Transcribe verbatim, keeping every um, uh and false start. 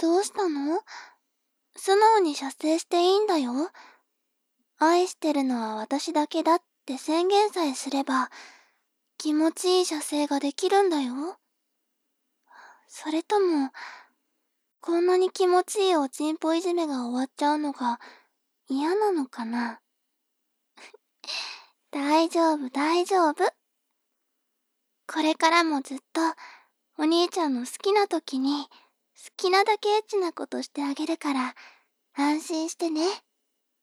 どうしたの？素直に射精していいんだよ。愛してるのは私だけだって宣言さえすれば、気持ちいい射精ができるんだよ。それとも、こんなに気持ちいいおちんぽいじめが終わっちゃうのが嫌なのかな？大丈夫大丈夫。これからもずっとお兄ちゃんの好きな時に好きなだけエッチなことしてあげるから安心してね。